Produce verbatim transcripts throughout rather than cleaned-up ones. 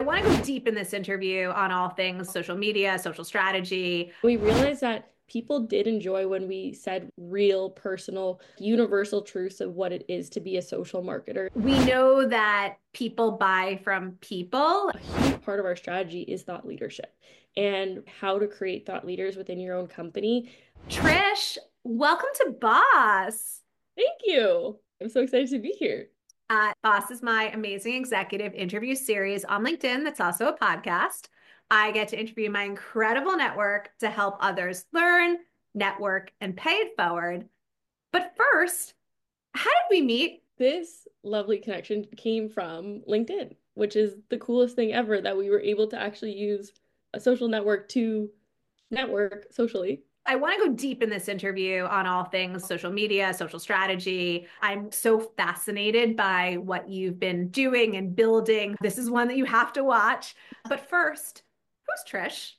I want to go deep in this interview on all things social media, social strategy. We realized that people did enjoy when we said real, personal, universal truths of what it is to be a social marketer. We know that people buy from people. A huge part of our strategy is thought leadership and how to create thought leaders within your own company. Trish, welcome to Boss. Thank you. I'm so excited to be here. Uh, Boss is my amazing executive interview series on LinkedIn that's also a podcast. I get to interview my incredible network to help others learn, network, and pay it forward. But first, how did we meet? This lovely connection came from LinkedIn, which is the coolest thing ever that we were able to actually use a social network to network socially. I want to go deep in this interview on all things social media, social strategy. I'm so fascinated by what you've been doing and building. This is one that you have to watch. But first, who's Trish?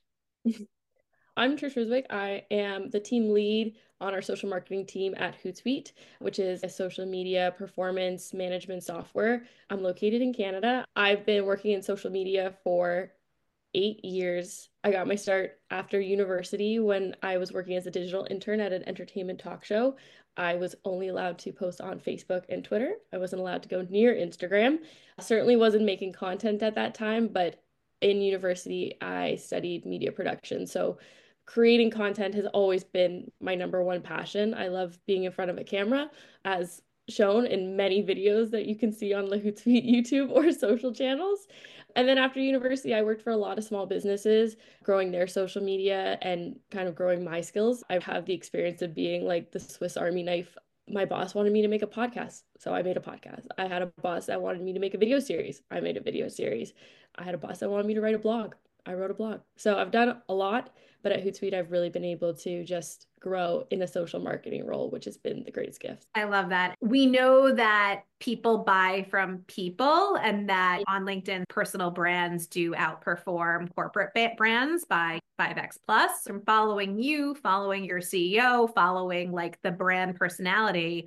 I'm Trish Riswick. I am the team lead on our social marketing team at Hootsuite, which is a social media performance management software. I'm located in Canada. I've been working in social media for eight years. I got my start after university when I was working as a digital intern at an entertainment talk show. I was only allowed to post on Facebook and Twitter. I wasn't allowed to go near Instagram. I certainly wasn't making content at that time, but in university, I studied media production. So creating content has always been my number one passion. I love being in front of a camera, as shown in many videos that you can see on the Hootsuite YouTube or social channels. And then after university, I worked for a lot of small businesses, growing their social media and kind of growing my skills. I have the experience of being like the Swiss Army knife. My boss wanted me to make a podcast, so I made a podcast. I had a boss that wanted me to make a video series. I made a video series. I had a boss that wanted me to write a blog. I wrote a blog. So I've done a lot, but at Hootsuite, I've really been able to just grow in a social marketing role, which has been the greatest gift. I love that. We know that people buy from people and that on LinkedIn, personal brands do outperform corporate brands by five x plus. From following you, following your C E O, following like the brand personality,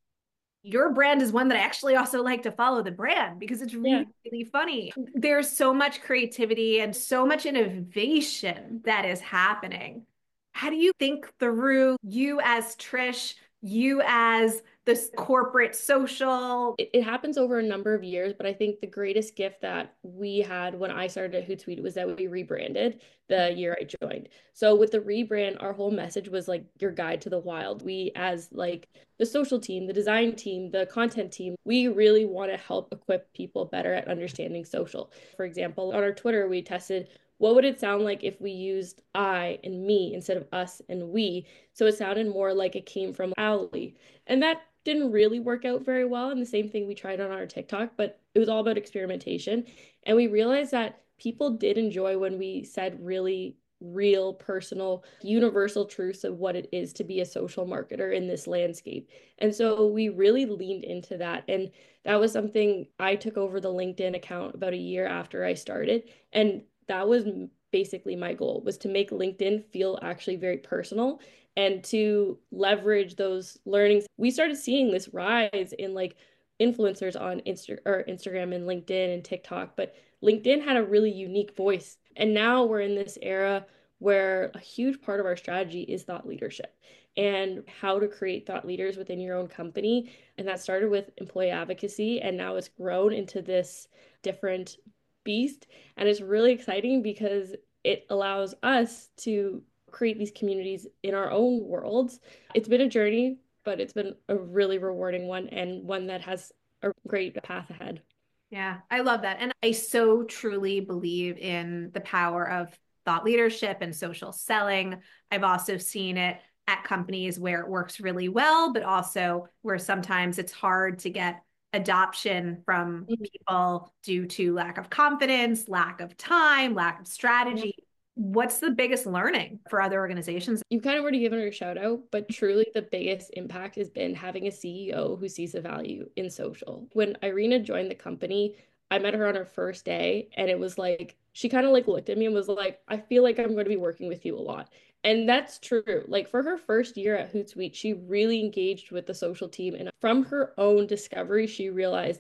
your brand is one that I actually also like to follow the brand because it's Yeah. really, really funny. There's so much creativity and so much innovation that is happening. How do you think through you as Trish, you as this corporate social? It, it happens over a number of years, but I think the greatest gift that we had when I started at Hootsuite was that we rebranded the year I joined. So with the rebrand, our whole message was like your guide to the wild. We, as like the social team, the design team, the content team, we really want to help equip people better at understanding social. For example, on our Twitter, we tested what would it sound like if we used I and me instead of us and we? So it sounded more like it came from Ali. And that didn't really work out very well. And the same thing we tried on our TikTok, but it was all about experimentation. And we realized that people did enjoy when we said really real, personal, universal truths of what it is to be a social marketer in this landscape. And so we really leaned into that. And that was something I took over the LinkedIn account about a year after I started. And that was basically my goal, was to make LinkedIn feel actually very personal and to leverage those learnings. We started seeing this rise in like influencers on Insta or Instagram and LinkedIn and TikTok, but LinkedIn had a really unique voice. And now we're in this era where a huge part of our strategy is thought leadership and how to create thought leaders within your own company. And that started with employee advocacy, and now it's grown into this different beast. And it's really exciting because it allows us to create these communities in our own worlds. It's been a journey, but it's been a really rewarding one and one that has a great path ahead. Yeah, I love that. And I so truly believe in the power of thought leadership and social selling. I've also seen it at companies where it works really well, but also where sometimes it's hard to get adoption from people due to lack of confidence, lack of time, lack of strategy. What's the biggest learning for other organizations? You've kind of already given her a shout out, but truly the biggest impact has been having a C E O who sees the value in social. When Irina joined the company, I met her on her first day, and it was like she kind of like looked at me and was like, I feel like I'm going to be working with you a lot. And that's true. Like for her first year at Hootsuite, she really engaged with the social team. And from her own discovery, she realized that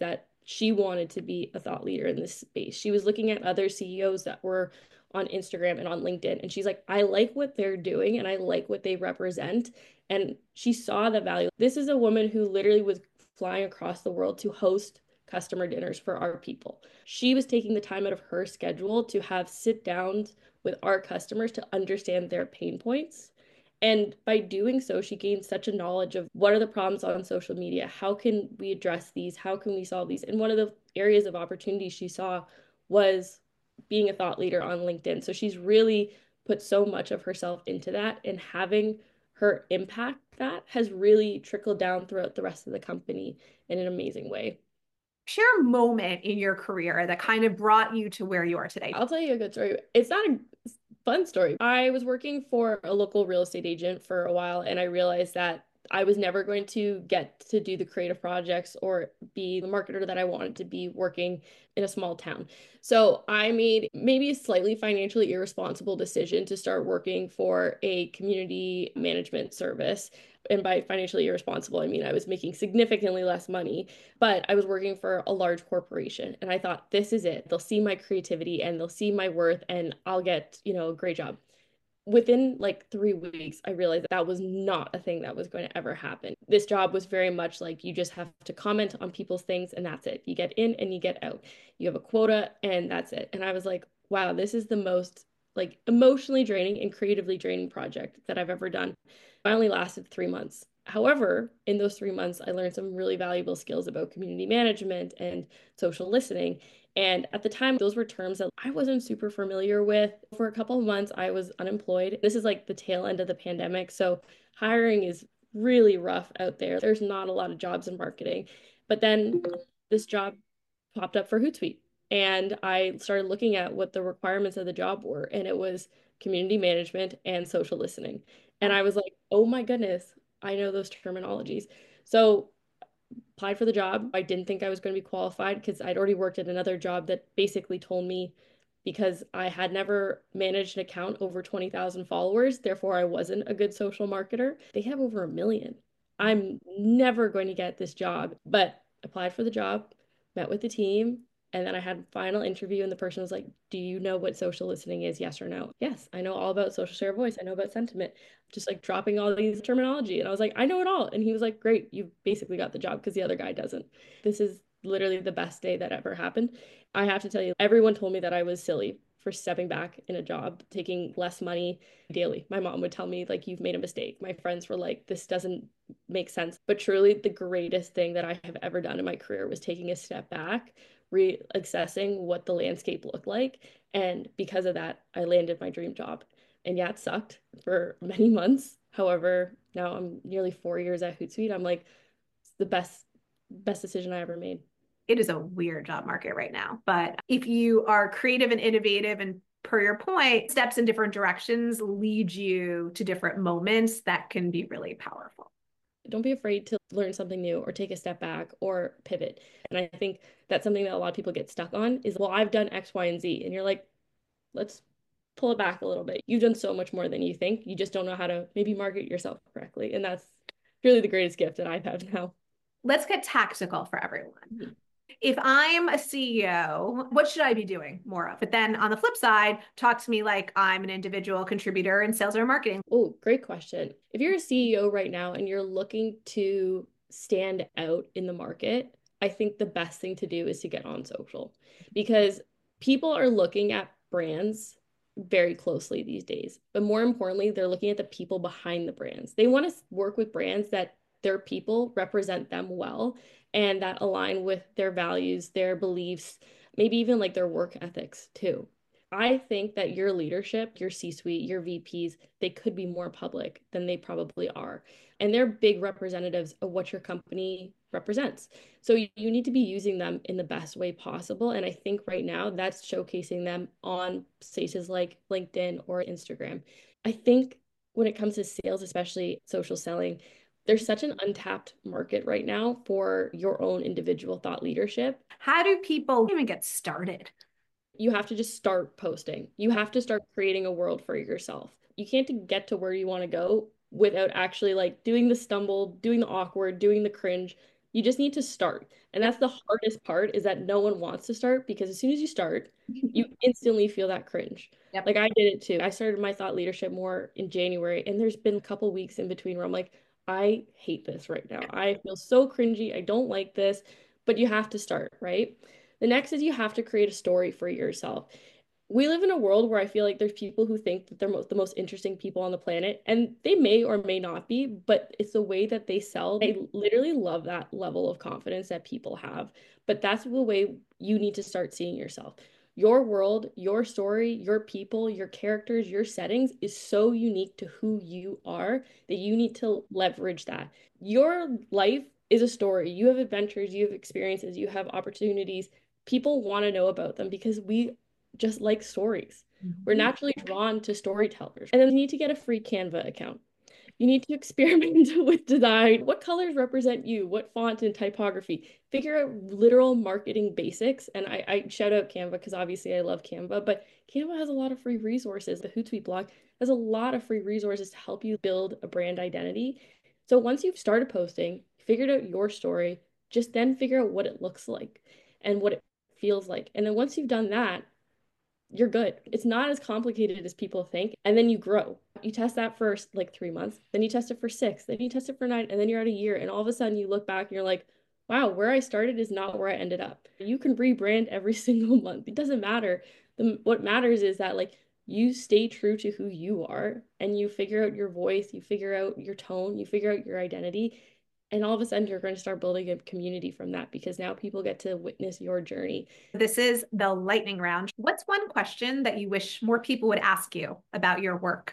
she wanted to be a thought leader in this space. She was looking at other C E Os that were on Instagram and on LinkedIn, and she's like, I like what they're doing and I like what they represent. And she saw the value. This is a woman who literally was flying across the world to host customer dinners for our people. She was taking the time out of her schedule to have sit downs with our customers to understand their pain points. And by doing so, she gained such a knowledge of what are the problems on social media? How can we address these? How can we solve these? And one of the areas of opportunity she saw was being a thought leader on LinkedIn. So she's really put so much of herself into that, and having her impact that has really trickled down throughout the rest of the company in an amazing way. Share a moment in your career that kind of brought you to where you are today. I'll tell you a good story. It's not a fun story. I was working for a local real estate agent for a while, and I realized that I was never going to get to do the creative projects or be the marketer that I wanted to be working in a small town. So I made maybe a slightly financially irresponsible decision to start working for a community management service. And by financially irresponsible, I mean I was making significantly less money, but I was working for a large corporation. And I thought, this is it. They'll see my creativity and they'll see my worth, and I'll get, you know, a great job. Within like three weeks, I realized that, that was not a thing that was going to ever happen. This job was very much like you just have to comment on people's things and that's it. You get in and you get out. You have a quota and that's it. And I was like, wow, this is the most like emotionally draining and creatively draining project that I've ever done. I only lasted three months. However, in those three months, I learned some really valuable skills about community management and social listening. And at the time, those were terms that I wasn't super familiar with. For a couple of months, I was unemployed. This is like the tail end of the pandemic. So hiring is really rough out there. There's not a lot of jobs in marketing. But then this job popped up for Hootsuite. And I started looking at what the requirements of the job were, and it was community management and social listening. And I was like, oh my goodness, I know those terminologies. So applied for the job. I didn't think I was going to be qualified because I'd already worked at another job that basically told me, because I had never managed an account over twenty thousand followers, therefore I wasn't a good social marketer. They have over a million. I'm never going to get this job, but applied for the job, met with the team, and then I had final interview, and the person was like, do you know what social listening is? Yes or no? Yes, I know all about social share of voice. I know about sentiment, just like dropping all these terminology. And I was like, I know it all. And he was like, great, you basically got the job because the other guy doesn't. This is literally the best day that ever happened. I have to tell you, everyone told me that I was silly for stepping back in a job, taking less money daily. My mom would tell me, like, you've made a mistake. My friends were like, this doesn't make sense. But truly, the greatest thing that I have ever done in my career was taking a step back, reassessing what the landscape looked like. And because of that, I landed my dream job. And yeah, it sucked for many months. However, now I'm nearly four years at Hootsuite. I'm like, it's the best, best decision I ever made. It is a weird job market right now. But if you are creative and innovative, and per your point, steps in different directions lead you to different moments that can be really powerful. Don't be afraid to learn something new or take a step back or pivot. And I think that's something that a lot of people get stuck on is, well, I've done X, Y, and Z. And you're like, let's pull it back a little bit. You've done so much more than you think. You just don't know how to maybe market yourself correctly. And that's really the greatest gift that I've had now. Let's get tactical for everyone. If I'm a C E O, what should I be doing more of? But then on the flip side, talk to me like I'm an individual contributor in sales or marketing. Oh, great question. If you're a C E O right now and you're looking to stand out in the market, I think the best thing to do is to get on social, because people are looking at brands very closely these days. But more importantly, they're looking at the people behind the brands. They want to work with brands that their people represent them well and that align with their values, their beliefs, maybe even like their work ethics too. I think that your leadership, your C-suite, your V Ps, they could be more public than they probably are. And they're big representatives of what your company represents. So you, you need to be using them in the best way possible. And I think right now that's showcasing them on spaces like LinkedIn or Instagram. I think when it comes to sales, especially social selling, there's such an untapped market right now for your own individual thought leadership. How do people even get started? You have to just start posting. You have to start creating a world for yourself. You can't get to where you want to go without actually like doing the stumble, doing the awkward, doing the cringe, You just need to start. And Yep. that's the hardest part is that no one wants to start because as soon as you start, you instantly feel that cringe. Yep. Like I did it too. I started my thought leadership more in January, and there's been a couple weeks in between where I'm like, I hate this right now. I feel so cringy. I don't like this, but you have to start, right? The next is you have to create a story for yourself. We live in a world where I feel like there's people who think that they're most, the most interesting people on the planet, and they may or may not be, but it's the way that they sell. I literally love that level of confidence that people have. But that's the way you need to start seeing yourself. Your world, your story, your people, your characters, your settings is so unique to who you are that you need to leverage that. Your life is a story. You have adventures, you have experiences, you have opportunities. People want to know about them because we just like stories. We're Mhm. naturally drawn to storytellers. And then you need to get a free Canva account. You need to experiment with design. What colors represent you? What font and typography? Figure out literal marketing basics. And I, I shout out Canva because obviously I love Canva, but Canva has a lot of free resources. The Hootsuite blog has a lot of free resources to help you build a brand identity. So once you've started posting, figured out your story, just then figure out what it looks like and what it feels like. And then once you've done that, you're good. It's not as complicated as people think. And then you grow. You test that for like three months, then you test it for six, then you test it for nine, and then you're at a year. And all of a sudden you look back and you're like, wow, where I started is not where I ended up. You can rebrand every single month. It doesn't matter. The, what matters is that like you stay true to who you are and you figure out your voice, you figure out your tone, you figure out your identity. And all of a sudden, you're going to start building a community from that because now people get to witness your journey. This is the lightning round. What's one question that you wish more people would ask you about your work?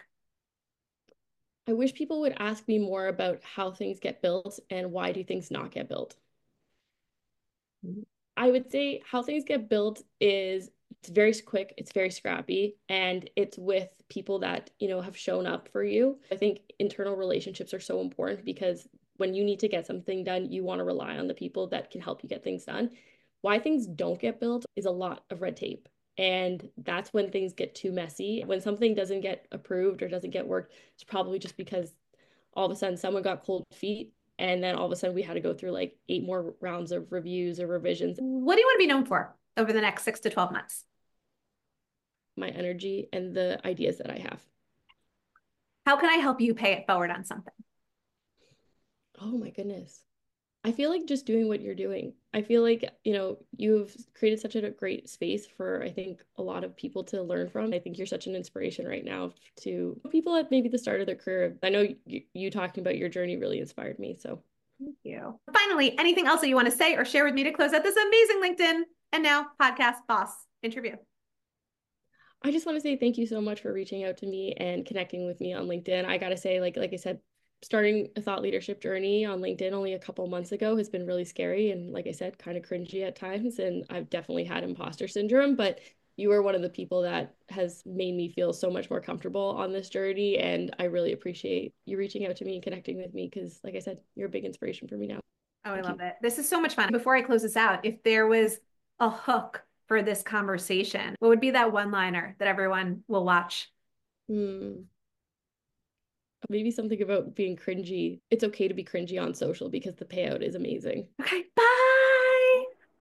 I wish people would ask me more about how things get built and why do things not get built. I would say how things get built is it's very quick, it's very scrappy, and it's with people that, you know, have shown up for you. I think internal relationships are so important because when you need to get something done, you want to rely on the people that can help you get things done. Why things don't get built is a lot of red tape. And that's when things get too messy. When something doesn't get approved or doesn't get worked, it's probably just because all of a sudden someone got cold feet and then all of a sudden we had to go through like eight more rounds of reviews or revisions. What do you want to be known for over the next six to twelve months? My energy and the ideas that I have. How can I help you pay it forward on something? Oh my goodness. I feel like just doing what you're doing. I feel like, you know, you've created such a great space for, I think, a lot of people to learn from. I think you're such an inspiration right now to people at maybe the start of their career. I know you, you talking about your journey really inspired me. So Thank you. Finally, anything else that you want to say or share with me to close out this amazing LinkedIn and Now Podcast Boss interview? I just want to say thank you so much for reaching out to me and connecting with me on LinkedIn. I gotta say, like like I said, starting a thought leadership journey on LinkedIn only a couple months ago has been really scary and, like I said, kind of cringy at times. And I've definitely had imposter syndrome, but you are one of the people that has made me feel so much more comfortable on this journey. And I really appreciate you reaching out to me and connecting with me because, like I said, you're a big inspiration for me now. Oh, I Thank love you. it. This is so much fun. Before I close this out, if there was a hook for this conversation, what would be that one liner that everyone will watch? Hmm. Maybe something about being cringy. It's okay to be cringy on social because the payout is amazing. Okay, bye.